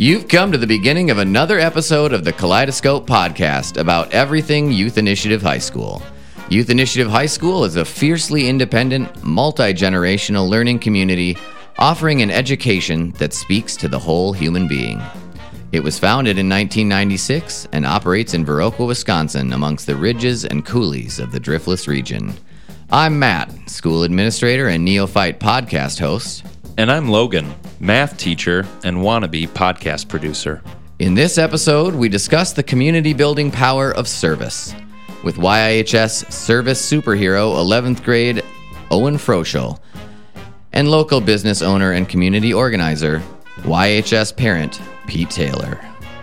You've come to the beginning of another episode of the Kaleidoscope Podcast about everything Youth Initiative High School. Youth Initiative High School is a fiercely independent, multi-generational learning community offering an education that speaks to the whole human being. It was founded in 1996 and operates in Viroqua, Wisconsin, amongst the ridges and coulees of the Driftless region. I'm Matt, school administrator and neophyte podcast host. And I'm Logan, math teacher and wannabe podcast producer. In this episode, we discuss the community building power of service with YIHS service superhero 11th grade Owen Froschel and local business owner and community organizer YHS parent Pete Taylor.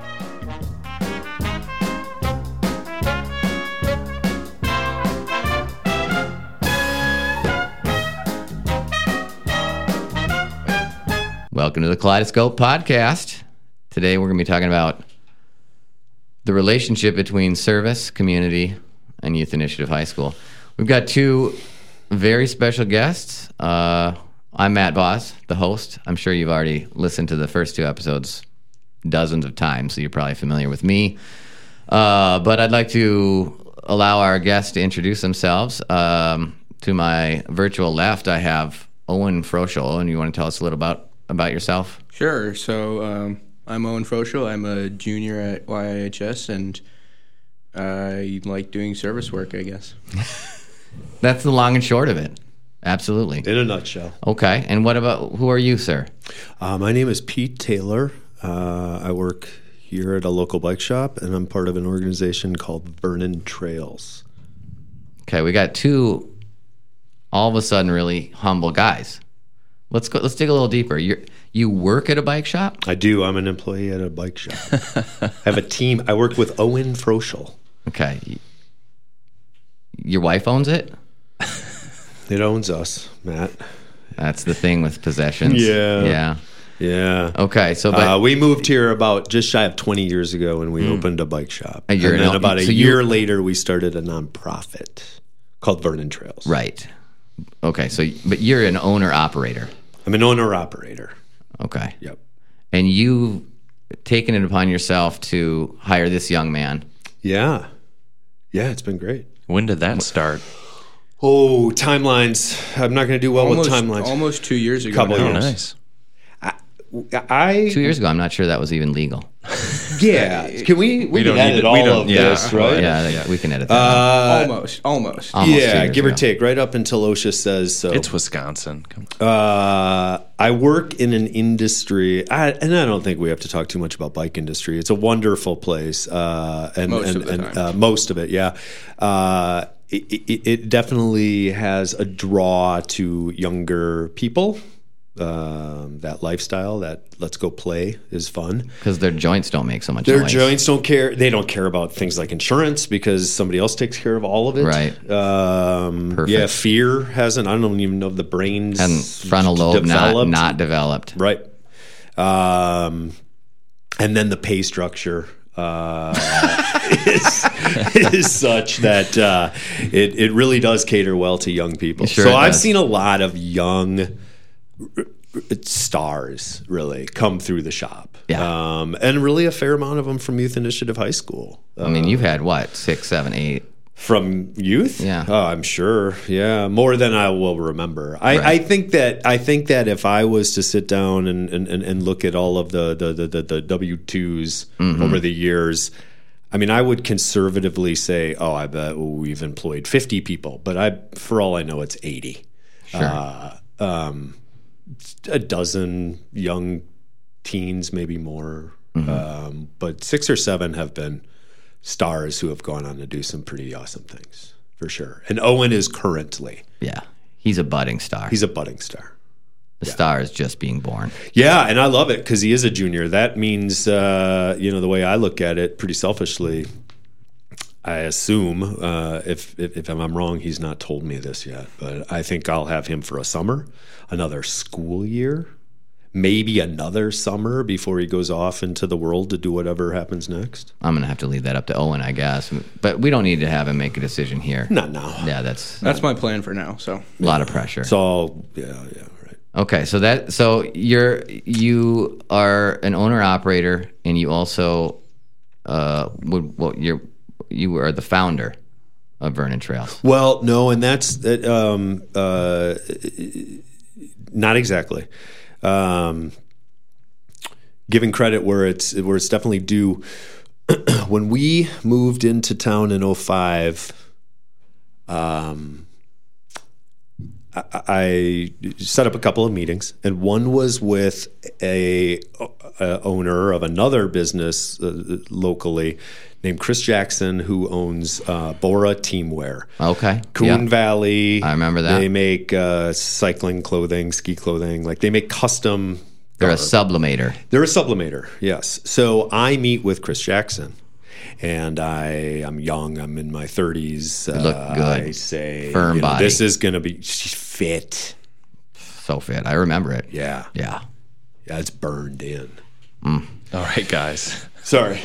Welcome to the Kaleidoscope Podcast. Today we're going to be talking about the relationship between service, community, and Youth Initiative High School. We've got two very special guests. I'm Matt Boss, the host. I'm sure you've already listened to the first two episodes dozens of times, so you're probably familiar with me. But I'd like to allow our guests to introduce themselves. To my virtual left, I have Owen Froschel. Owen, you want to tell us a little about yourself? Sure. So I'm Owen Froschel. I'm a junior at YIHS, and I like doing service work, I guess. That's the long and short of it. Absolutely. In a nutshell. Okay. And who are you, sir? My name is Pete Taylor. I work here at a local bike shop, and I'm part of an organization called Vernon Trails. Okay. We got two all of a sudden really humble guys. Let's dig a little deeper. You work at a bike shop? I do. I'm an employee at a bike shop. I have a team. I work with Owen Froschel. Okay. Your wife owns it? It owns us, Matt. That's the thing with possessions. Yeah. Okay, so we moved here about just shy of 20 years ago, and we opened a bike shop. And then about a year later, we started a nonprofit called Vernon Trails. Right. Okay, but you're an owner-operator. I'm an owner-operator. Okay. Yep. And you've taken it upon yourself to hire this young man. Yeah, it's been great. When did that start? Oh, timelines. I'm not going to do well with timelines. Almost 2 years ago. Couple years. Nice. 2 years ago, I'm not sure that was even legal. Yeah. Can we don't can edit need all we don't- of yeah. this, right? Yeah, we can edit that. Almost. Almost 2 Yeah, years give or ago. take, right up until OSHA says so. It's Wisconsin. Come on. I work in an industry, and I don't think we have to talk too much about bike industry. It's a wonderful place, and Most of the time. Most of it, yeah. It definitely has a draw to younger people. That lifestyle, that let's go play is fun. Because their joints don't make so much Their noise. joints don't care. They don't care about things like insurance because somebody else takes care of all of it. Right. Perfect. Yeah, fear hasn't. I don't even know if the brain's And frontal lobe not developed. Right. And then the pay structure is such that it really does cater well to young people. Sure So it I've does. seen a lot of young stars really come through the shop. Yeah. And really a fair amount of them from Youth Initiative High School. I mean, you've had what, 6, 7, 8? From youth? Yeah. Oh, I'm sure. Yeah. More than I will remember. Right. I think that if I was to sit down and look at all of the W-2s over the years, I mean, I would conservatively say, I bet we've employed 50 people, but for all I know, it's 80. Sure. A dozen young teens, maybe more. But 6 or 7 have been stars who have gone on to do some pretty awesome things, for sure. And Owen is currently. Yeah. He's a budding star. He's a budding star. The star is just being born. Yeah, and I love it because he is a junior. That means, the way I look at it, pretty selfishly, I assume, if I'm wrong, he's not told me this yet, but I think I'll have him for a summer, another school year, maybe another summer before he goes off into the world to do whatever happens next. I'm going to have to leave that up to Owen, I guess. But we don't need to have him make a decision here. Not now. Yeah, that's That's my plan for now. So a lot of pressure. It's all, yeah, right. Okay, so you are an owner operator, and you also you are the founder of Vernon Trails. Well, no, and that's not exactly. Giving credit where it's definitely due. When we moved into town in 2005, I set up a couple of meetings, and one was with a owner of another business locally named Chris Jackson, who owns Bora Teamwear. Okay. Coon Valley. I remember that. They make cycling clothing, ski clothing. Like they make custom. They're a sublimator. They're a sublimator, yes. So I meet with Chris Jackson, and I'm young. I'm in my 30s. You look good. I say, firm body. This is going to be she's fit. So fit. I remember it. Yeah. Yeah. Yeah, it's burned in. All right, guys. Sorry.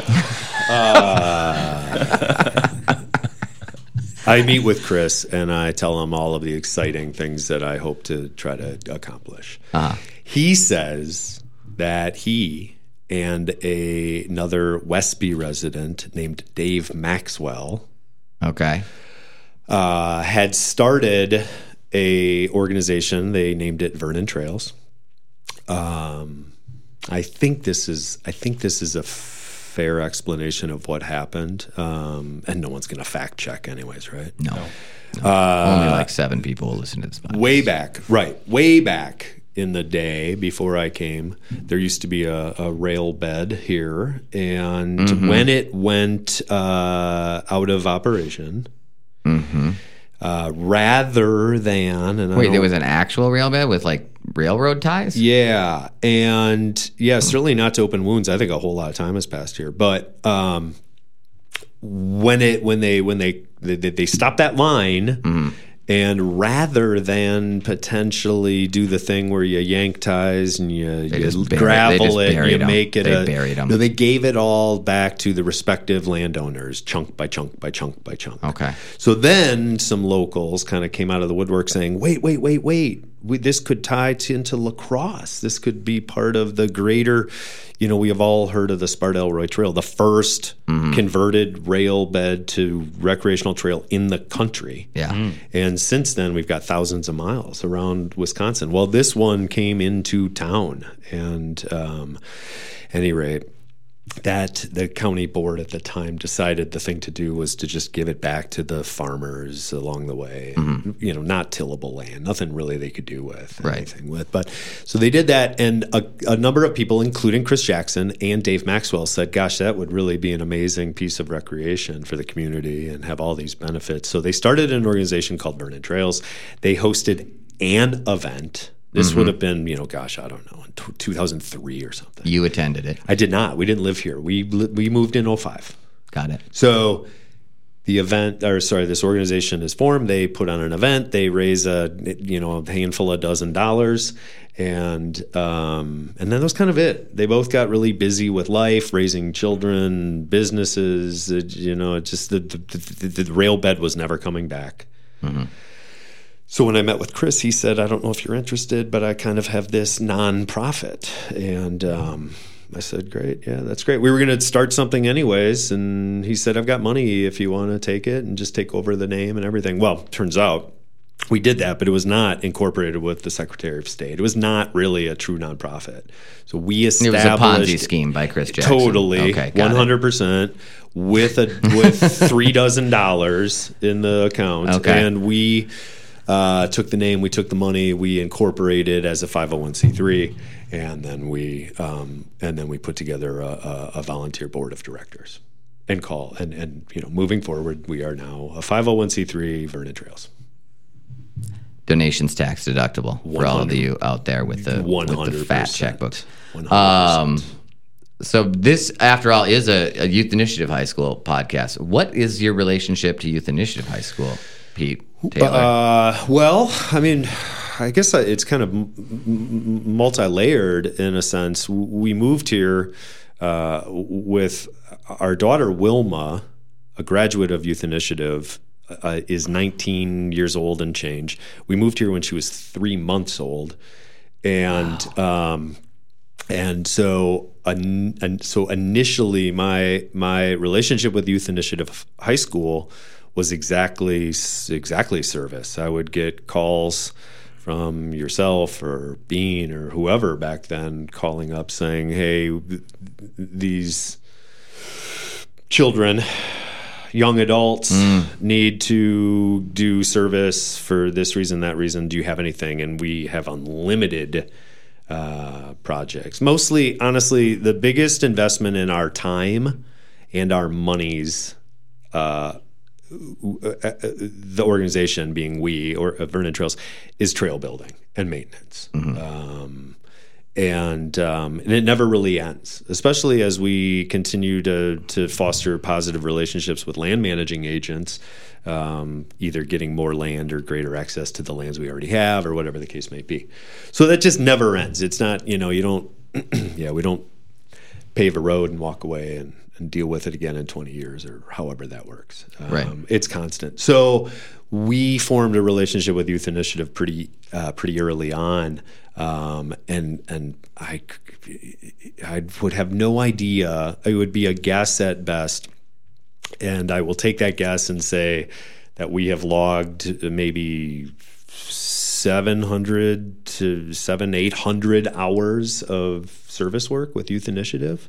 I meet with Chris, and I tell him all of the exciting things that I hope to try to accomplish. He says that he and another Westby resident named Dave Maxwell Okay. had started a organization. They named it Vernon Trails. I think this is a fair explanation of what happened, and no one's going to fact check, anyways, right? No. Only like 7 people will listen to this podcast. Way back in the day before I came, there used to be a rail bed here, and when it went out of operation, rather than Wait, there was an actual rail bed with like railroad ties? Yeah, and certainly not to open wounds. I think a whole lot of time has passed here, but when they stopped that line, and rather than potentially do the thing where you yank ties and you gravel it, you make it buried them. No, they gave it all back to the respective landowners, chunk by chunk by chunk by chunk. Okay. So then some locals kind of came out of the woodwork saying, wait. This could tie into lacrosse. This could be part of the greater, we have all heard of the Sparta-Elroy Trail, the first converted rail bed to recreational trail in the country. Yeah. And since then, we've got thousands of miles around Wisconsin. Well, this one came into town. And at any rate, that the county board at the time decided the thing to do was to just give it back to the farmers along the way. Not tillable land, nothing really they could do with anything with. But so they did that, and a number of people, including Chris Jackson and Dave Maxwell, said, gosh, that would really be an amazing piece of recreation for the community and have all these benefits. So they started an organization called Vernon Trails. They hosted an event. This would have been, I don't know, in 2003 or something. You attended it. I did not. We didn't live here. We moved in 2005. Got it. So this organization is formed. They put on an event. They raise a handful of $12, and then that was kind of it. They both got really busy with life, raising children, businesses. Just the rail bed was never coming back. So when I met with Chris, he said, I don't know if you're interested, but I kind of have this nonprofit. And I said, great. Yeah, that's great. We were going to start something anyways. And he said, I've got money if you want to take it and just take over the name and everything. Well, turns out we did that, but it was not incorporated with the Secretary of State. It was not really a true nonprofit. So we established... It was a Ponzi scheme by Chris Jackson. Totally. Okay, 100%. With $3 in the account. Okay. And we... took the name, we took the money, we incorporated as a 501c3, and then we put together a volunteer board of directors, and moving forward, we are now a 501c3 Vernon Trails. Donations tax deductible for all of you out there with the fat checkbooks. 100%. So this, after all, is a Youth Initiative High School podcast. What is your relationship to Youth Initiative High School, Pete Taylor? Well, I mean, I guess it's kind of multi-layered in a sense. We moved here with our daughter Wilma, a graduate of Youth Initiative, is 19 years old and change. We moved here when she was 3 months old, And so initially, my relationship with Youth Initiative High School was exactly service. I would get calls from yourself or Bean or whoever back then calling up saying, "Hey, these children, young adults need to do service for this reason, that reason. Do you have anything?" And we have unlimited projects. Mostly, honestly, the biggest investment in our time and our monies, the organization being we, or Vernon Trails, is trail building and maintenance. And it never really ends, especially as we continue to foster positive relationships with land managing agents, either getting more land or greater access to the lands we already have, or whatever the case may be. So that just never ends. It's not, you don't, we don't pave a road and walk away and deal with it again in 20 years or however that works. Right. It's constant. So we formed a relationship with Youth Initiative pretty early on. And I would have no idea. It would be a guess at best. And I will take that guess and say that we have logged maybe 700 to 800 hours of service work with Youth Initiative.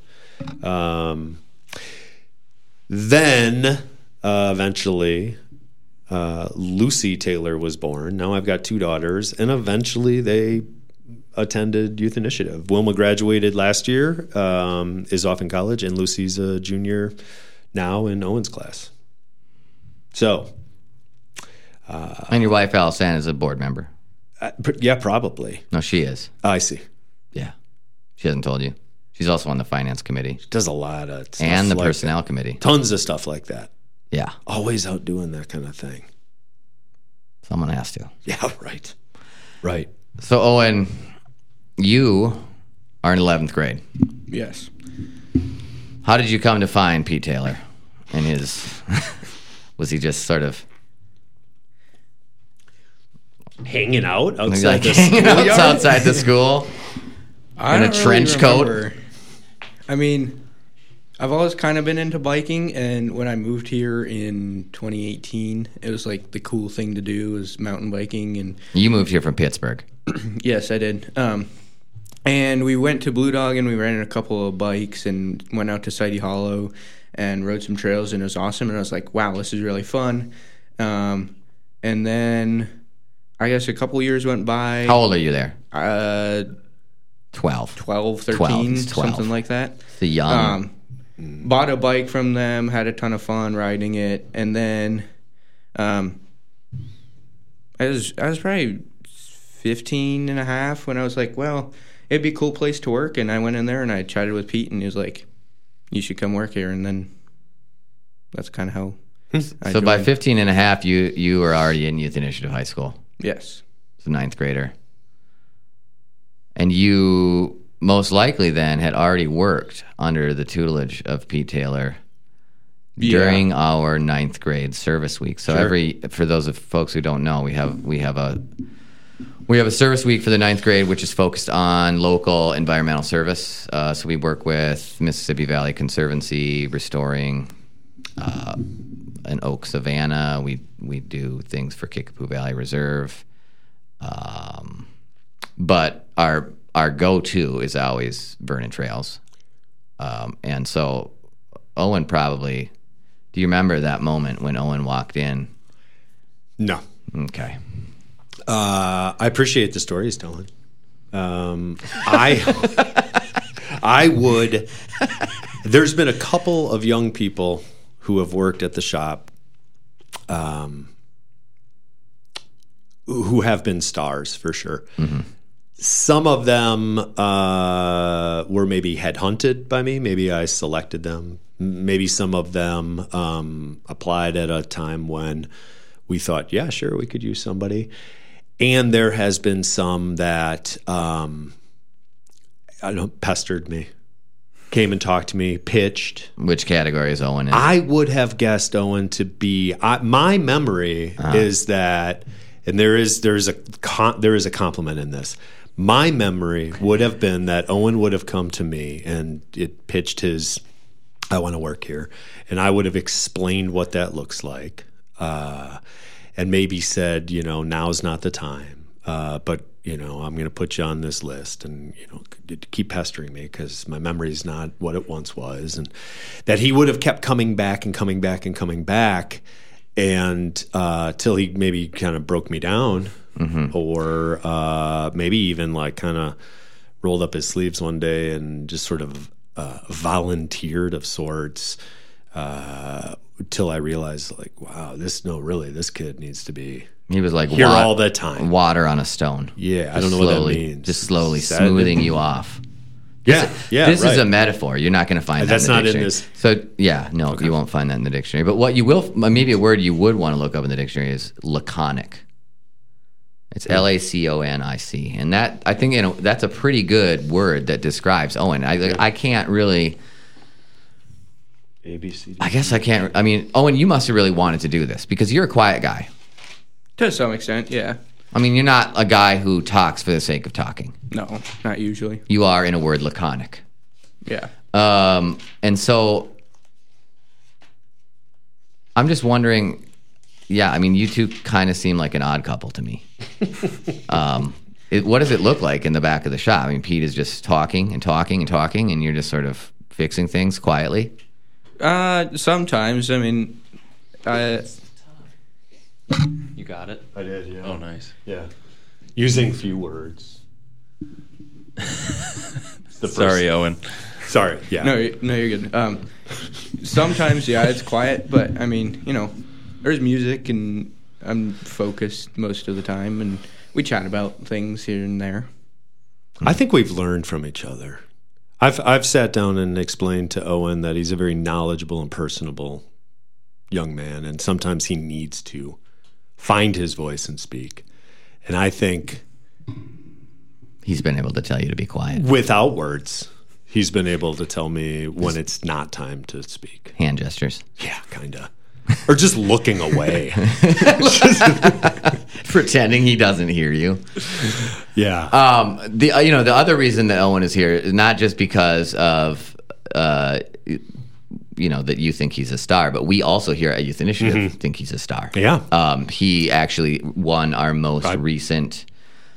Then eventually Lucy Taylor was born. Now I've got 2 daughters, and eventually they attended Youth Initiative. Wilma graduated last year, is off in college, and Lucy's a junior now in Owen's class. So, And your wife, Alison, is a board member. Yeah, probably. No, she is. I see. Yeah. She hasn't told you. She's also on the finance committee. Does a lot of stuff And the like personnel committee. Tons of stuff like that. Yeah. Always out doing that kind of thing. Someone has to. Yeah, right. Right. So, Owen, you are in 11th grade. Yes. How did you come to find Pete Taylor and his... was he just sort of... Hanging out outside like the hanging out schoolyard? outside the school I in a don't trench coat? remember. I mean, I've always kind of been into biking, and when I moved here in 2018, it was like the cool thing to do was mountain biking. And You moved here from Pittsburgh. yes, I did. And we went to Blue Dog, and we rented a couple of bikes and went out to Sidey Hollow and rode some trails, and it was awesome. And I was like, wow, this is really fun. And then I guess a couple years went by. How old are you there? 12. 12, 13, 12. something like that. The young. Bought a bike from them, had a ton of fun riding it, and then I was probably 15 and a half when I was like, well, it'd be a cool place to work, and I went in there and I chatted with Pete, and he was like, you should come work here, and then that's kind of how I So by joined. 15 and a half, you were already in Youth Initiative High School. Yes. So 9th grader. And you most likely then had already worked under the tutelage of Pete Taylor during our 9th grade service week. So for those of folks who don't know, we have a service week for the 9th grade, which is focused on local environmental service. So we work with Mississippi Valley Conservancy, restoring an oak savanna. We do things for Kickapoo Valley Reserve. But our go-to is always Vernon Trails. And so Owen probably... Do you remember that moment when Owen walked in? No. Okay. I appreciate the story he's telling. I would... There's been a couple of young people who have worked at the shop who have been stars, for sure. Mm-hmm. Some of them were maybe headhunted by me. Maybe I selected them. Maybe some of them applied at a time when we thought, yeah, sure, we could use somebody. And there has been some that pestered me, came and talked to me, pitched. Which category is Owen in? I would have guessed Owen to be. My memory is that, and there is a compliment in this. My memory would have been that Owen would have come to me and it pitched his, I want to work here. And I would have explained what that looks like. And maybe said, now's not the time. But, I'm going to put you on this list and, keep pestering me because my memory is not what it once was. And that he would have kept coming back and coming back and coming back and till he maybe kind of broke me down. Mm-hmm. Or maybe even like kind of rolled up his sleeves one day and just sort of volunteered of sorts till I realized like, wow, this kid needs to be he was like here all the time. Water on a stone. Yeah, I don't know what that means. Just slowly smoothing you off. Yeah. This is a metaphor. You're not going to find that in the dictionary. In this. So, you won't find that in the dictionary. But what you will, maybe a word you would want to look up in the dictionary is laconic. It's LACONIC, and that I think that's a pretty good word that describes Owen. I can't really. ABCD. I guess I can't. I mean, Owen, you must have really wanted to do this because you're a quiet guy. To some extent, yeah. I mean, you're not a guy who talks for the sake of talking. No, not usually. You are, in a word, laconic. Yeah. And so I'm just wondering. Yeah, I mean, you two kind of seem like an odd couple to me. What does it look like in the back of the shop? I mean, Pete is just talking and talking and talking, and you're just sort of fixing things quietly? Sometimes. I mean, You got it? I did, yeah. Oh, nice. Yeah. Using few words. Sorry, Owen. Sorry, yeah. No, you're good. Sometimes, yeah, it's quiet, but I mean, there's music, and I'm focused most of the time, and we chat about things here and there. I think we've learned from each other. I've sat down and explained to Owen that he's a very knowledgeable and personable young man, and sometimes he needs to find his voice and speak. And I think he's been able to tell you to be quiet. Without words, he's been able to tell me when it's not time to speak. Hand gestures. Yeah, kind of. Or just looking away. Pretending he doesn't hear you. Yeah. The other reason that Owen is here is not just because of that you think he's a star, but we also here at Youth Initiative think he's a star. Yeah. He actually won our most recent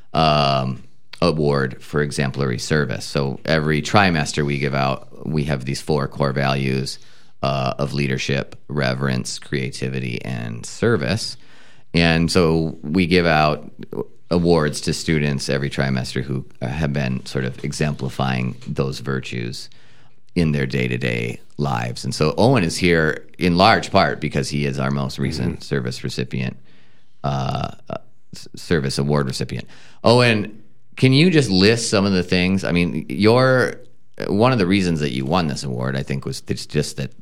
award for exemplary service. So every trimester we have these 4 core values of leadership, reverence, creativity, and service. And so we give out awards to students every trimester who have been sort of exemplifying those virtues in their day-to-day lives. And so Owen is here in large part because he is our most recent service recipient, service award recipient. Owen, can you just list some of the things? I mean, one of the reasons that you won this award, I think, was just that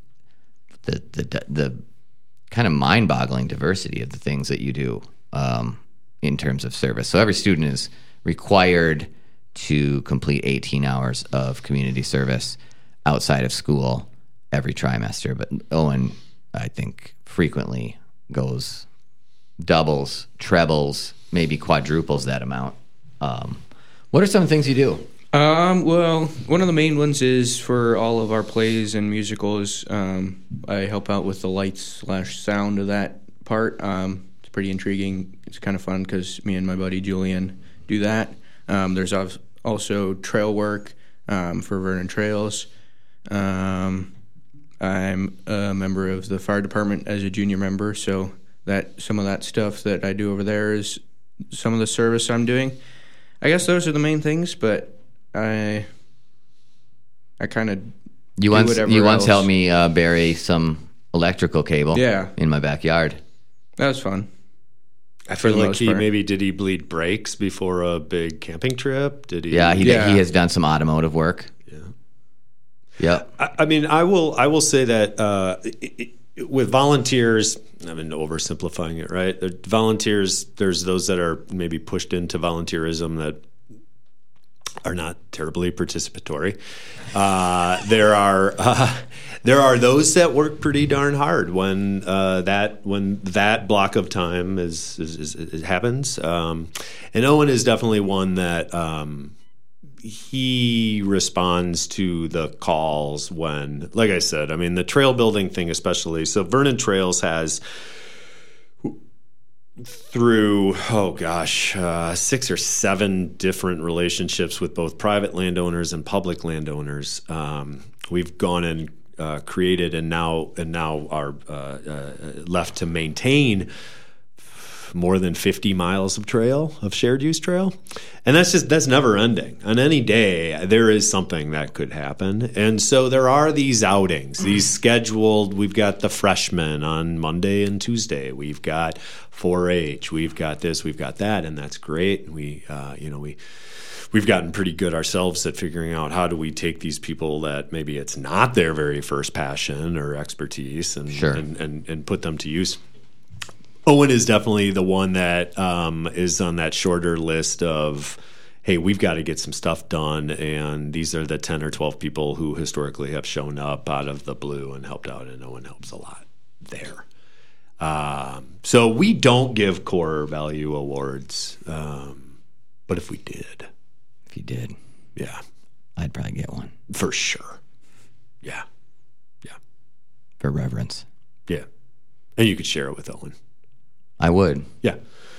the kind of mind-boggling diversity of the things that you do in terms of service. So every student is required to complete 18 hours of community service outside of school every trimester. But Owen, I think, frequently goes doubles, trebles, maybe quadruples that amount. What are some things you do? Well, one of the main ones is for all of our plays and musicals. I help out with the lights/sound of that part. It's pretty intriguing. It's kind of fun because me and my buddy Julian do that. There's also trail work for Vernon Trails. I'm a member of the fire department as a junior member, so that some of that stuff that I do over there is some of the service I'm doing. I guess those are the main things, but I kind of you once helped me bury some electrical cable in my backyard. That was fun. I feel like did he bleed brakes before a big camping trip? Did he? Yeah, he has done some automotive work. Yeah. I mean, I will say that with volunteers, I've been oversimplifying it, right? Volunteers, there's those that are maybe pushed into volunteerism that are not terribly participatory. There are those that work pretty darn hard when that block of time it happens. And Owen is definitely one that he responds to the calls when, like I said, I mean the trail building thing especially. So Vernon Trails has through 6 or 7 different relationships with both private landowners and public landowners. We've gone and created and now are left to maintain more than 50 miles of shared use trail. And that's never ending. On any day, there is something that could happen. And so there are these outings, these scheduled. We've got the freshmen on Monday and Tuesday. We've got 4-H. We've got this, we've got that, and that's great. We've gotten pretty good ourselves at figuring out how do we take these people that maybe it's not their very first passion or expertise and put them to use. Owen is definitely the one that is on that shorter list of, hey, we've got to get some stuff done, and these are the 10 or 12 people who historically have shown up out of the blue and helped out, and Owen helps a lot there. So we don't give core value awards, but if we did. If you did. Yeah. I'd probably get one. For sure. Yeah. Yeah. For reverence. Yeah. And you could share it with Owen. I would. Yeah.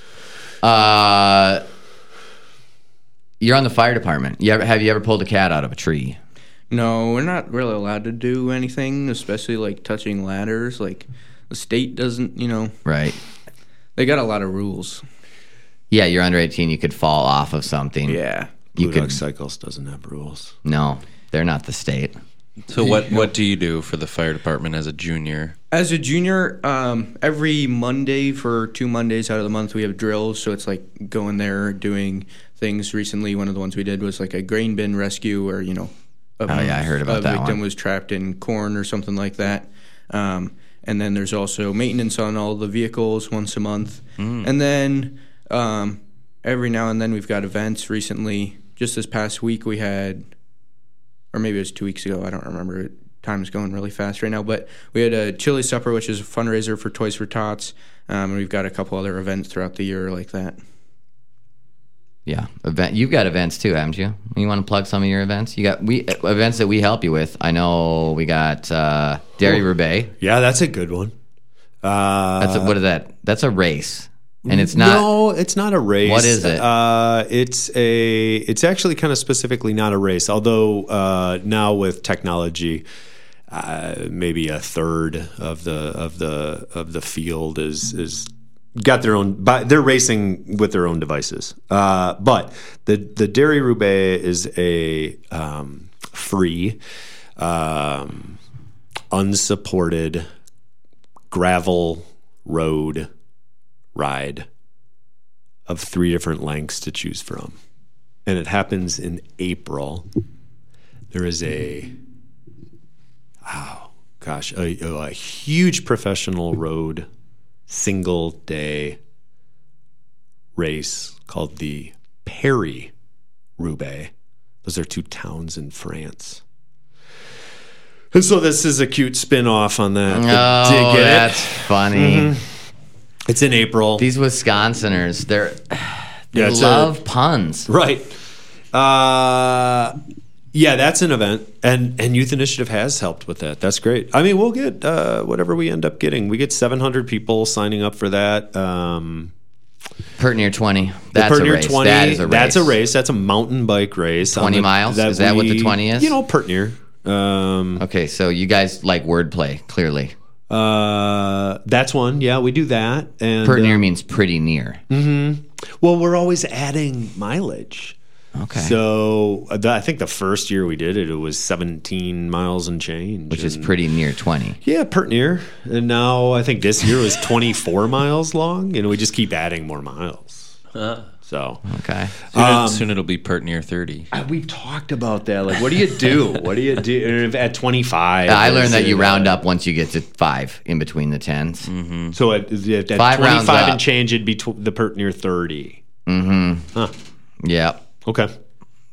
You're on the fire department. Have you ever pulled a cat out of a tree? No, we're not really allowed to do anything, especially like touching ladders. Like the state doesn't, Right. They got a lot of rules. Yeah, you're under 18. You could fall off of something. Yeah. Blue Dog Cycles doesn't have rules. No, they're not the state. So what do you do for the fire department as a junior? As a junior, every Monday for 2 Mondays out of the month we have drills. So it's like going there, doing things. Recently, one of the ones we did was like a grain bin rescue, where I heard about that one. A victim one. was trapped in corn or something like that. And then there's also maintenance on all the vehicles once a month. And then every now and then we've got events. Recently, just this past week we had, or maybe it was 2 weeks ago, I don't remember. Time's going really fast right now. But we had a chili supper, which is a fundraiser for Toys for Tots. And we've got a couple other events throughout the year like that. Yeah. You've got events too, haven't you? You want to plug some of your events? You got events that we help you with. I know we got Dairy Roubaix. Yeah, that's a good one. What is that? That's a race. And it's not. No, it's not a race. What is it? It's actually kind of specifically not a race. Although now with technology, maybe a third of the field is got their own. They're racing with their own devices. But the Dairy Roubaix is a free, unsupported gravel road ride of 3 different lengths to choose from, and it happens in April. There is a huge professional road single day race called the Paris Roubaix. Those are 2 towns in France. And so this is a cute spin-off on that. Oh, that's funny. Mm-hmm. It's in April. These Wisconsiners, they love puns. Right. Yeah, that's an event. And Youth Initiative has helped with that. That's great. I mean, we'll get whatever we end up getting. We get 700 people signing up for that. Pert Near 20. That's a race. 20, that is a race. That's a race. That's a mountain bike race. 20 miles? Is that what the 20 is? Pert Near. Okay, so you guys like wordplay, clearly. That's one. Yeah, we do that. And Pert Near means pretty near. Mm-hmm. Well, we're always adding mileage. Okay. So I think the first year we did it, it was 17 miles and change. Which is pretty near 20. Yeah, pert near. And now I think this year was 24 miles long. We just keep adding more miles. So okay. Soon it'll be pert near 30. We've talked about that. Like, what do you do? What do you do at 25? I learned that you round up once you get to 5 in between the 10s. Mm-hmm. So at 5 25 and change, it'd be the pert near 30. Mm-hmm. Huh. Yeah. Okay.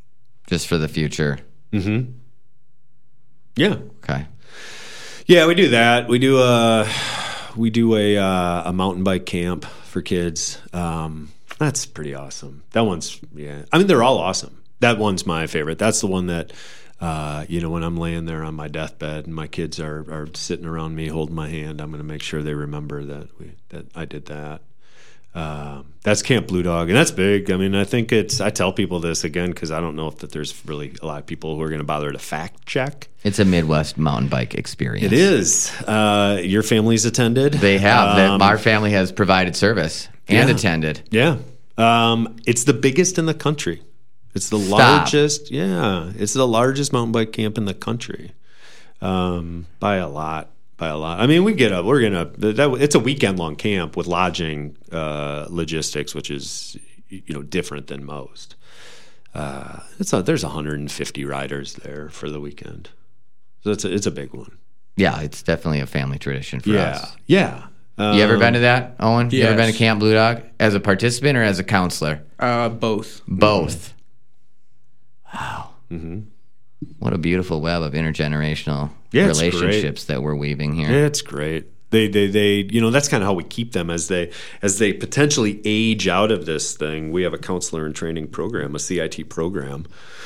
just for the future. Mm-hmm. Yeah. Okay. Yeah, we do that. We do a mountain bike camp for kids. That's pretty awesome. That one's, yeah. I mean, they're all awesome. That one's my favorite. That's the one that, when I'm laying there on my deathbed and my kids are sitting around me holding my hand, I'm going to make sure they remember that I did that. That's Camp Blue Dog, and that's big. I mean, I think I tell people this again because I don't know if there's really a lot of people who are going to bother to fact check. It's a Midwest mountain bike experience. It is. Your family's attended? They have. Our family has provided service and attended. Yeah. It's the biggest in the country. It's the largest. Yeah. It's the largest mountain bike camp in the country. By a lot. I mean, it's a weekend long camp with lodging, logistics, which is, different than most. There's 150 riders there for the weekend. So it's a big one. Yeah, it's definitely a family tradition for us. Yeah. You ever been to that, Owen? You Yes. ever been to Camp Blue Dog as a participant or as a counselor? Both. Both. Wow. Mm-hmm. What a beautiful web of intergenerational It's relationships that we're weaving here. It's great. They that's kind of how we keep them as they potentially age out of this thing. We have a counselor and training program, a CIT program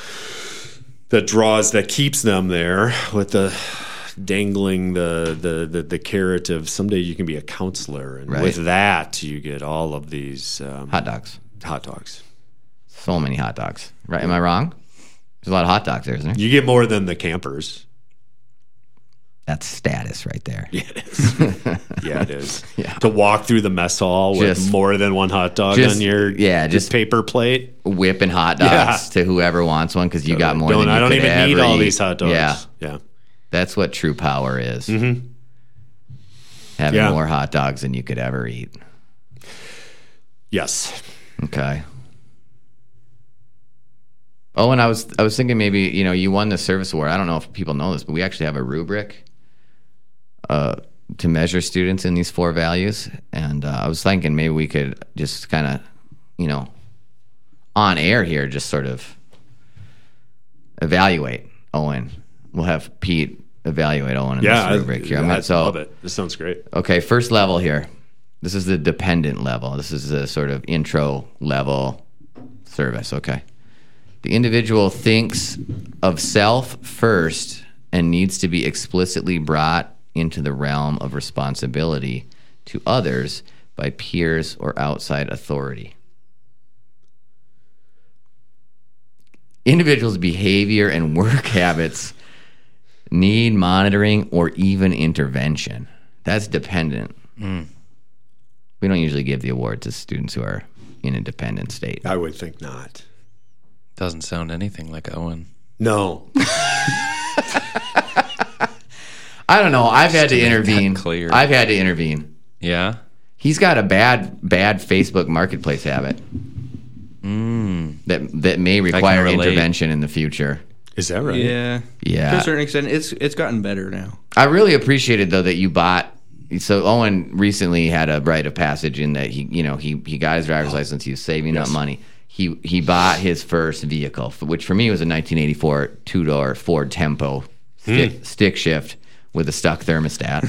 that keeps them there with the dangling the carrot of someday you can be a counselor, and Right. with that you get all of these Hot dogs. hot dogs. So many hot dogs. Right? Am I wrong? There's a lot of hot dogs there, isn't there? You get more than the campers. That's status right there. Yeah, it is. Yeah, it is. Yeah. To walk through the mess hall with Just- more than one hot dog just- on your yeah, just- paper plate. Whipping hot dogs to whoever wants one because you got more than you I don't could even ever need all eat. these hot dogs. Yeah, Yeah. that's what true power is. Mm-hmm. Having Yeah. more hot dogs than you could ever eat. Yes. Okay. Oh, and I was thinking maybe, you won the service award. I don't know if people know this, but we actually have a rubric to measure students in these 4 values. And I was thinking maybe we could just kind of, on air here, just sort of evaluate Owen. We'll have Pete evaluate Owen in this rubric here. I love it. This sounds great. Okay, first level here. This is the dependent level. This is the sort of intro level service. Okay. The individual thinks of self first and needs to be explicitly brought into the realm of responsibility to others by peers or outside authority. Individuals' behavior and work habits need monitoring or even intervention. That's dependent. We don't usually give the award to students who are in a dependent state. I would think not. Doesn't sound anything like Owen. No. I don't know. I've had to make that intervene. clear. I've had to intervene. Yeah? He's got a bad Facebook marketplace habit that may require relate. intervention in the future. Is that right? Yeah. Yeah. To a certain extent, it's gotten better now. I really appreciated though that you bought. So Owen recently had a rite of passage in that he got his driver's license. He was saving up money. He bought his first vehicle, which for me was a 1984 2-door Ford Tempo stick shift with a stuck thermostat.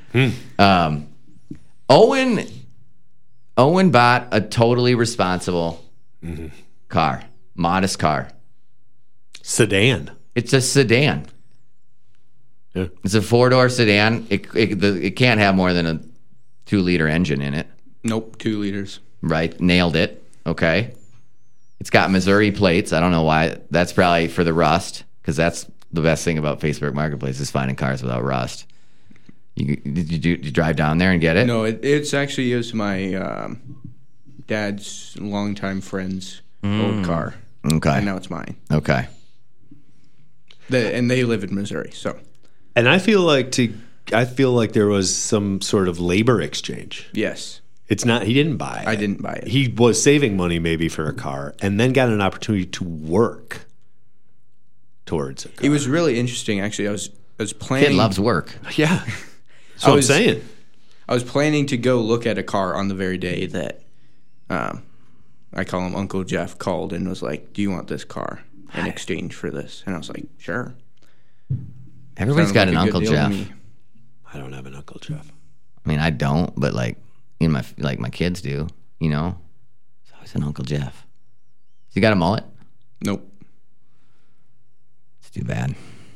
Owen bought a totally responsible car, modest car. Sedan. It's a sedan. Yeah. It's a 4-door sedan. It can't have more than a 2-liter engine in it. Nope, 2 liters. Right? Nailed it. Okay. It's got Missouri plates. I don't know why. That's probably for the rust, because that's the best thing about Facebook Marketplace is finding cars without rust. Did you drive down there and get it? No, it's actually is my dad's longtime friend's old car. Okay. And now it's mine. Okay. And they live in Missouri, so. And I feel like there was some sort of labor exchange. Yes. It's not. He didn't buy it. I didn't buy it. He was saving money maybe for a car, and then got an opportunity to work towards a car. It was really interesting, actually. I was planning. Kid loves work. Yeah. That's what I'm saying. I was planning to go look at a car on the very day that I call him Uncle Jeff called and was like, "Do you want this car?" in exchange for this. And I was like, sure. Everybody's Sounded got like an a good Uncle deal to Jeff. me. I don't have an Uncle Jeff. I mean, I don't, but like in my my kids do. You know, it's always an Uncle Jeff. You got a mullet? Nope. It's too bad.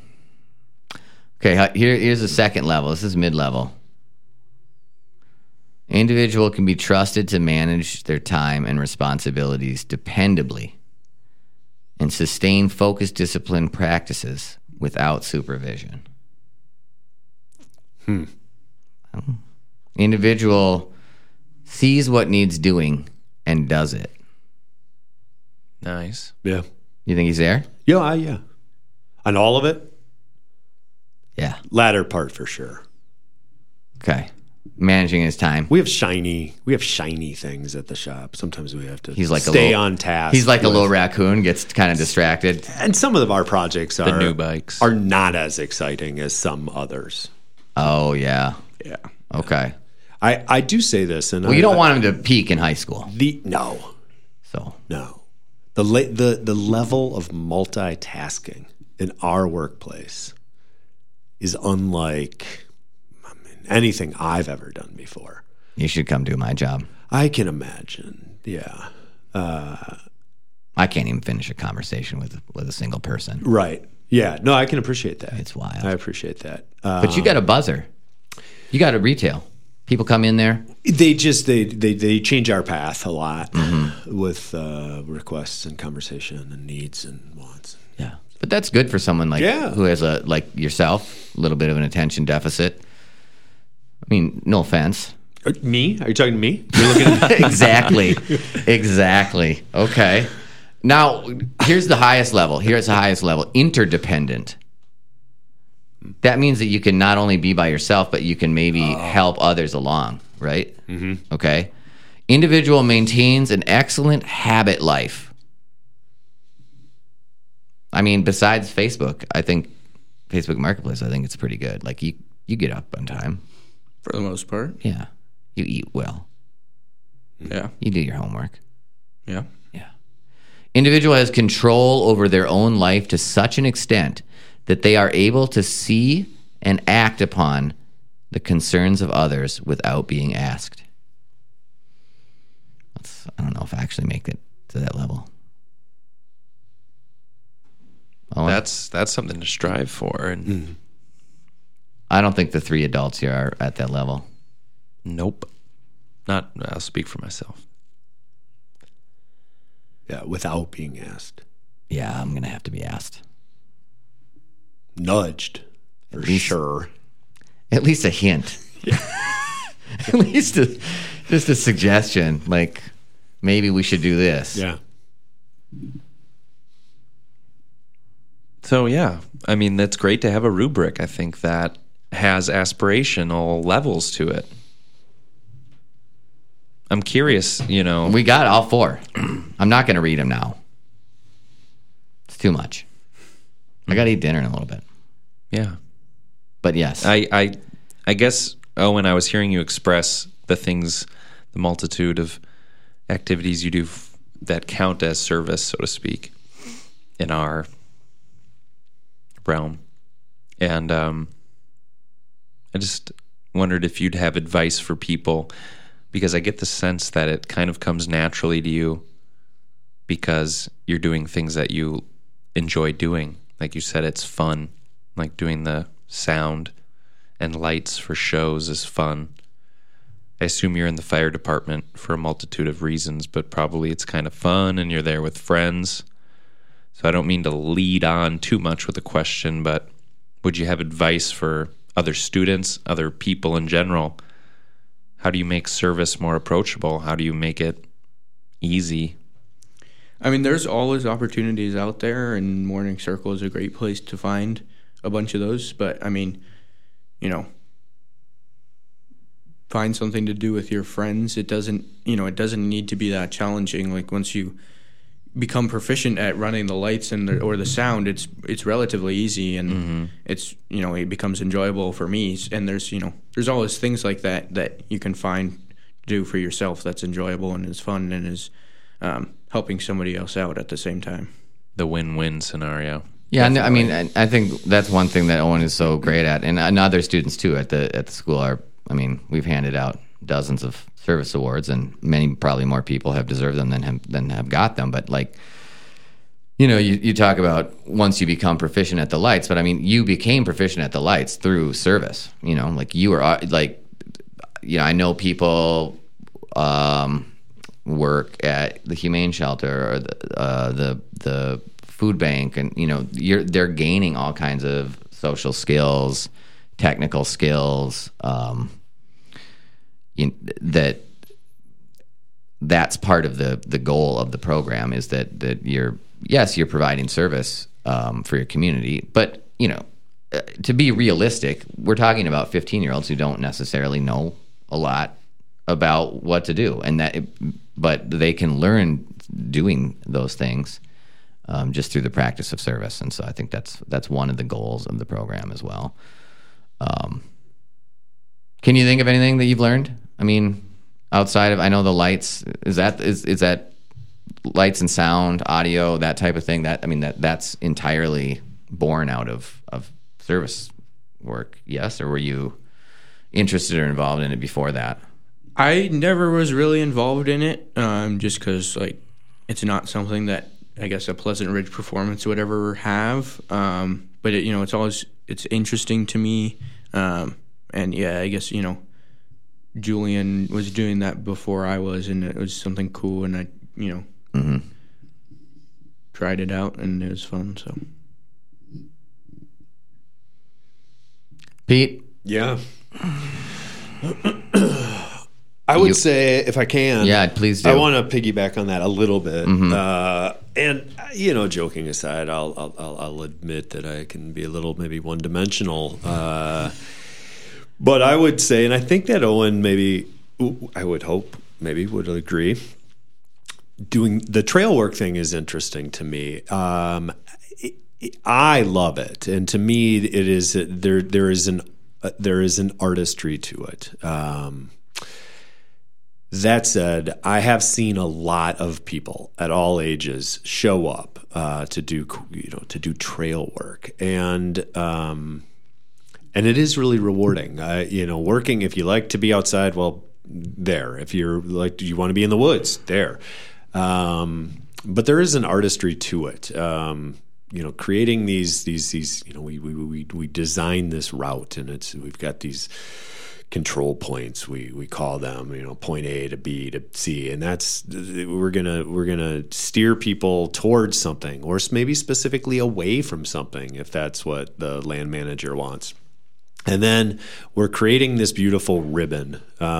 Okay, here's the second level. This is mid-level. Individual can be trusted to manage their time and responsibilities dependably and sustain focused discipline practices without supervision. Individual sees what needs doing and does it. Nice. Yeah. You think he's there? Yeah. On all of it? Yeah. Latter part for sure. Okay. Managing his time. We have shiny things at the shop. Sometimes we have to He's like stay on task. He's like a with- little raccoon, gets kind of distracted. And some of our projects The new bikes. are not as exciting as some others. Oh, yeah. Yeah. Okay. I do say this, and Well, you don't want him to peak in high school. no. The level of multitasking in our workplace is unlike anything I've ever done before. You should come do my job. I can imagine. Yeah. I can't even finish a conversation with a single person. Right. Yeah. No, I can appreciate that. It's wild. I appreciate that. But you got a buzzer. You got a retail. People come in there. They change our path a lot with requests and conversation and needs and wants. Yeah. But that's good for someone who has like yourself, a little bit of an attention deficit. I mean, no offense. Me? Are you talking to me? You're looking at me? Exactly. Okay. Now, here's the highest level. Interdependent. That means that you can not only be by yourself, but you can maybe help others along, right? Mm-hmm. Okay. Individual maintains an excellent habit life. I mean, besides Facebook, I think Facebook Marketplace, I think it's pretty good. Like you get up on time. For the most part. Yeah. You eat well. Yeah. You do your homework. Yeah. Yeah. Individual has control over their own life to such an extent that they are able to see and act upon the concerns of others without being asked. I don't know if I actually make it to that level. That's something to strive for. And I don't think the three adults here are at that level. Nope. I'll speak for myself. Yeah, without being asked. Yeah, I'm going to have to be asked. Nudged, for sure. At least a hint. Yeah. At least just a suggestion, like maybe we should do this. Yeah. So, yeah, I mean, that's great to have a rubric. I think that has aspirational levels to it. I'm curious, We got all four. I'm not going to read them now. It's too much. I got to eat dinner in a little bit. Yeah. But yes. I guess, Owen, I was hearing you express the multitude of activities you do that count as service, so to speak, in our realm. And I just wondered if you'd have advice for people, because I get the sense that it kind of comes naturally to you because you're doing things that you enjoy doing. Like you said, it's fun. Like doing the sound and lights for shows is fun. I assume you're in the fire department for a multitude of reasons, but probably it's kind of fun and you're there with friends. So I don't mean to lead on too much with a question, but would you have advice for other students, other people in general? How do you make service more approachable? How do you make it easy? I mean, there's always opportunities out there, and Morning Circle is a great place to find a bunch of those. But, I mean, find something to do with your friends. It doesn't need to be that challenging. Like, once you become proficient at running the lights or the sound, it's relatively easy, and it's, it becomes enjoyable for me. And there's always things like that you can find to do for yourself that's enjoyable and is fun and is helping somebody else out at the same time. the win-win scenario. Yeah, I mean, I think that's one thing that Owen is so great at, and other students too at the school are. I mean, we've handed out dozens of service awards, and probably more people have deserved them than have got them. But like, you talk about once you become proficient at the lights, but I mean, you became proficient at the lights through service. Like you were like, I know people work at the Humane Shelter or the food bank, and they're gaining all kinds of social skills, technical skills. That's part of the goal of the program is that you're providing service for your community, but to be realistic, we're talking about 15-year-olds who don't necessarily know a lot about what to do, but they can learn doing those things just through the practice of service. And so I think that's one of the goals of the program as well. Can you think of anything that you've learned? I mean, outside of, I know the lights, is that lights and sound, audio, that type of thing? That's entirely born out of service work, yes? Or were you interested or involved in it before that? I never was really involved in it, just because like it's not something that I guess a Pleasant Ridge Performance would ever have. But it's interesting to me, and yeah, I guess Julian was doing that before I was, and it was something cool, and I tried it out, and it was fun. So, Pete, yeah. I would say, if I can, yeah, please do. I want to piggyback on that a little bit, and joking aside, I'll admit that I can be a little maybe one-dimensional, but I would say, and I think that Owen I would hope would agree. Doing the trail work thing is interesting to me. I love it, and to me, it is there is an artistry to it. That said, I have seen a lot of people at all ages show up to do trail work, and it is really rewarding. Working, if you like to be outside, well, there. If you're like, do you want to be in the woods? There. But there is an artistry to it. Creating these we design this route, and we've got these control points, we call them, point A to B to C, and that's we're gonna steer people towards something, or maybe specifically away from something if that's what the land manager wants. And then we're creating this beautiful ribbon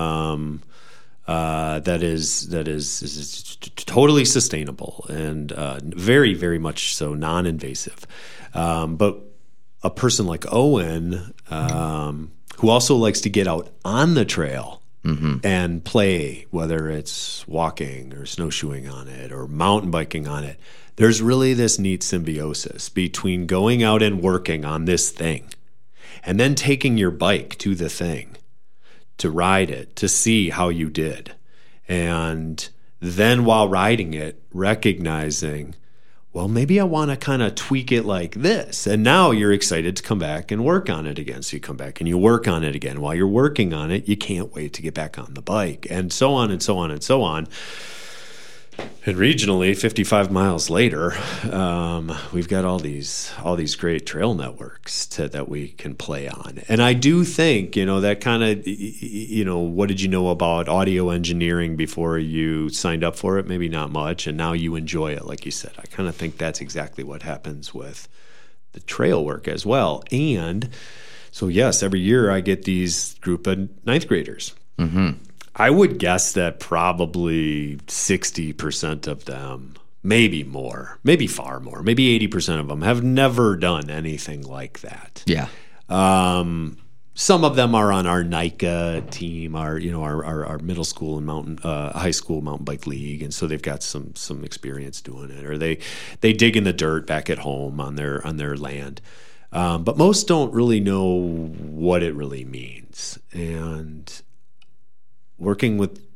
that is totally sustainable and very, very much so non-invasive. But a person like Owen, who also likes to get out on the trail and play, whether it's walking or snowshoeing on it or mountain biking on it, there's really this neat symbiosis between going out and working on this thing and then taking your bike to the thing to ride it, to see how you did. And then while riding it, recognizing, well, maybe I want to kind of tweak it like this. And now you're excited to come back and work on it again. So you come back and you work on it again. While you're working on it, you can't wait to get back on the bike, and so on and so on and so on. And regionally, 55 miles later, we've got all these great trail networks that we can play on. And I do think, that kind of, what did you know about audio engineering before you signed up for it? Maybe not much. And now you enjoy it, like you said. I kind of think that's exactly what happens with the trail work as well. And so, yes, every year I get these group of ninth graders. Mm-hmm. I would guess that probably 60% of them, maybe more, maybe far more, maybe 80% of them have never done anything like that. Yeah. Some of them are on our NICA team, our middle school and high school mountain bike league, and so they've got some experience doing it, or they dig in the dirt back at home on their land. But most don't really know what it really means. And working with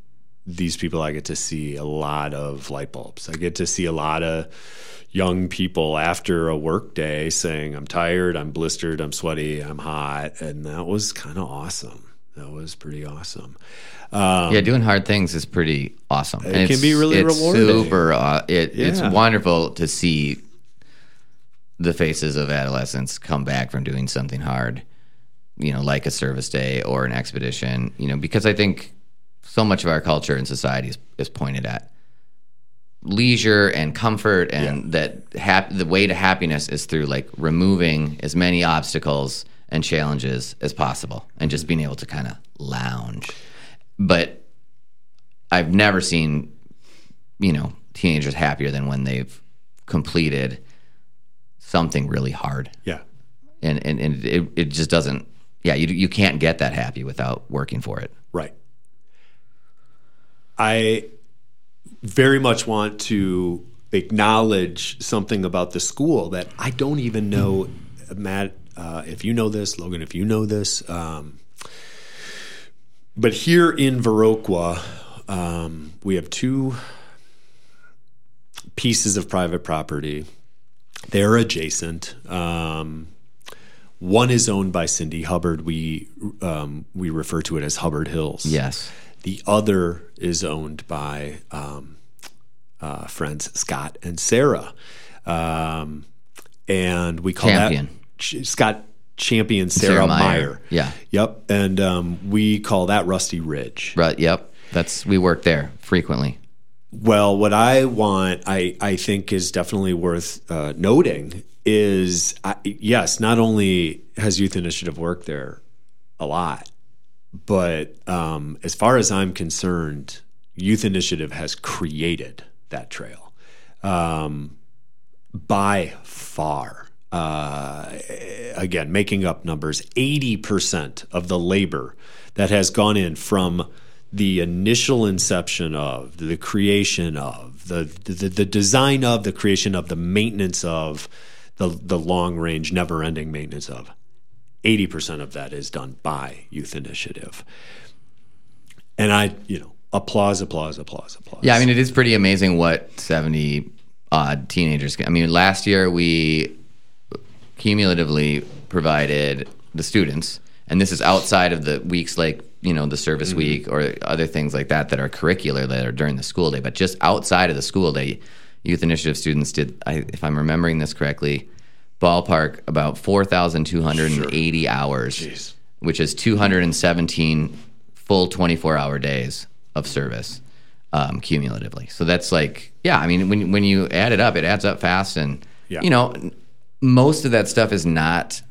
these people, I get to see a lot of light bulbs. I get to see a lot of young people after a work day saying, I'm tired, I'm blistered, I'm sweaty, I'm hot. And that was kind of awesome. That was pretty awesome. Yeah, doing hard things is pretty awesome. It can be really rewarding. Super. It's wonderful to see the faces of adolescents come back from doing something hard, like a service day or an expedition, because I think so much of our culture and society is pointed at leisure and comfort, and that the way to happiness is through like removing as many obstacles and challenges as possible and just being able to kind of lounge. But I've never seen, teenagers happier than when they've completed something really hard. Yeah. And it just doesn't, you can't get that happy without working for it. Right. I very much want to acknowledge something about the school that I don't even know, Matt, if you know this, Logan, if you know this, but here in Viroqua, we have two pieces of private property. They're adjacent. One is owned by Cindy Hubbard. We refer to it as Hubbard Hills. Yes. The other is owned by friends Scott and Sarah, and we call that Scott Champion, Sarah Meyer. Yeah. Yep. And we call that Rusty Ridge. Right. Yep. We work there frequently. Well, what I want, I think is definitely worth noting is, yes, not only has Youth Initiative worked there a lot, but as far as I'm concerned, Youth Initiative has created that trail by far. Again, making up numbers, 80% of the labor that has gone in from the initial inception of, the creation of, the design of, the creation of, the maintenance of, the long-range, never-ending maintenance of, 80% of that is done by Youth Initiative. And I, applause. Yeah, I mean, it is pretty amazing what 70-odd teenagers can. I mean, last year we cumulatively provided the students, and this is outside of the weeks like, the service week or other things like that are curricular that are during the school day, but just outside of the school day, Youth Initiative students did, if I'm remembering this correctly, ballpark about 4,280 hours, which is 217 full 24-hour days of service cumulatively. So that's like, I mean, when you add it up, it adds up fast, and most of that stuff is not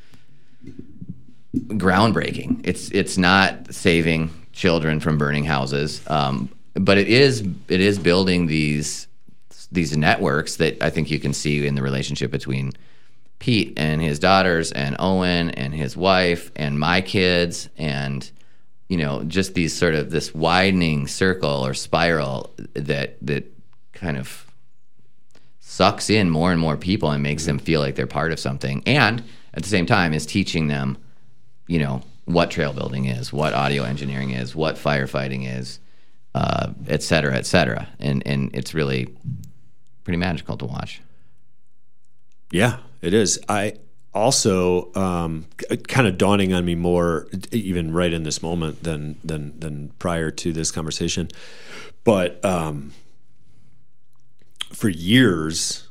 groundbreaking. It's not saving children from burning houses, but it is building these networks that I think you can see in the relationship between Pete and his daughters and Owen and his wife and my kids, and just these sort of this widening circle or spiral that kind of sucks in more and more people and makes them feel like they're part of something, and at the same time is teaching them what trail building is, what audio engineering is, what firefighting is, et cetera, and it's really pretty magical to watch. Yeah, it is. I also kind of dawning on me more, even right in this moment, than prior to this conversation. But for years,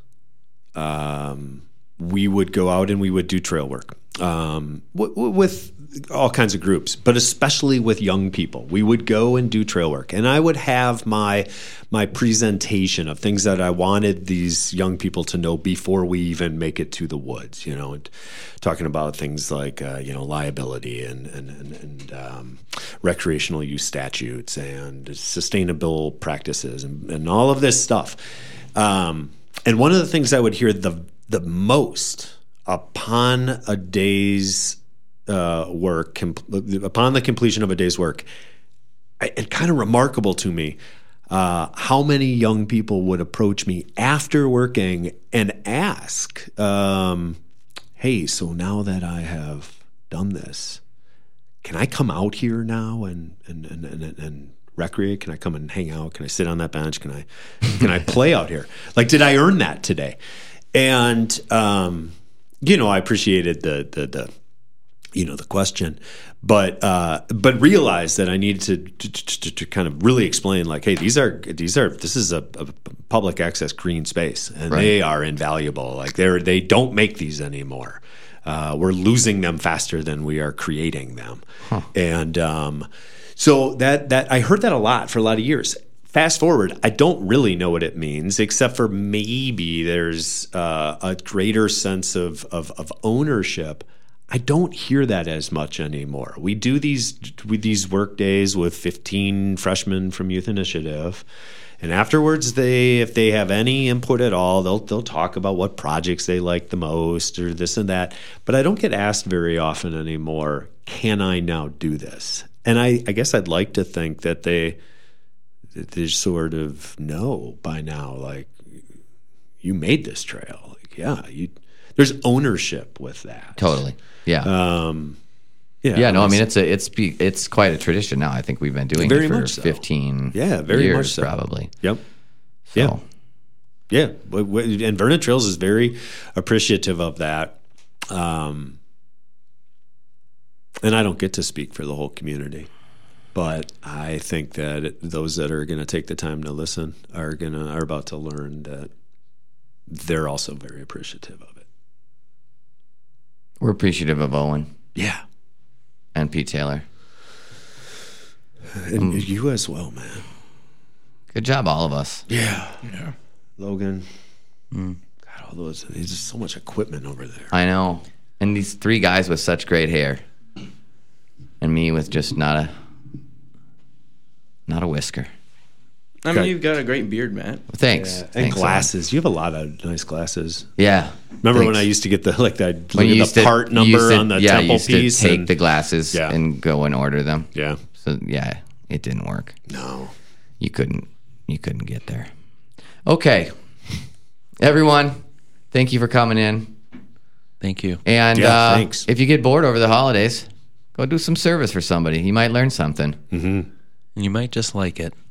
we would go out and we would do trail work with all kinds of groups, but especially with young people. We would go and do trail work, and I would have my presentation of things that I wanted these young people to know before we even make it to the woods. And talking about things like liability and recreational use statutes and sustainable practices and all of this stuff. And one of the things I would hear the most upon a day's work, upon the completion of a day's work, and kind of remarkable to me, how many young people would approach me after working and ask, hey, so now that I have done this, can I come out here now and recreate? Can I come and hang out? Can I sit on that bench? Can I play out here? Like, did I earn that today? And I appreciated the question, but realized that I needed to kind of really explain, like, hey, this is a public access green space, and they are invaluable. Like, they don't make these anymore. We're losing them faster than we are creating them, and so that I heard that a lot for a lot of years. Fast forward, I don't really know what it means, except for maybe there's a greater sense of ownership. I don't hear that as much anymore. We do these work days with 15 freshmen from Youth Initiative, and afterwards, if they have any input at all, they'll talk about what projects they like the most or this and that. But I don't get asked very often anymore, can I now do this? And I guess I'd like to think that they sort of know by now, like, you made this trail. Like, there's ownership with that. Totally. Yeah. No, I mean, it's quite a tradition now. I think we've been doing very it for much so. 15 very years much so. Probably. Yep. So. Yeah. And Vernon Trails is very appreciative of that. And I don't get to speak for the whole community, but I think that those that are going to take the time to listen are about to learn that they're also very appreciative of it. We're appreciative of Owen. Yeah. And Pete Taylor. And you as well, man. Good job, all of us. Yeah. Logan. God, all those. There's just so much equipment over there. I know. And these three guys with such great hair. And me with just not a whisker. I mean, you've got a great beard, Matt. Thanks. And Thanks, glasses. You have a lot of nice glasses. Yeah. Remember when I used to get the part number on the temple piece? You used to take the glasses and go and order them. Yeah. So it didn't work. No. You couldn't get there. Okay. Everyone, thank you for coming in. Thank you. And thanks. If you get bored over the holidays, go do some service for somebody. You might learn something. Mm-hmm. You might just like it.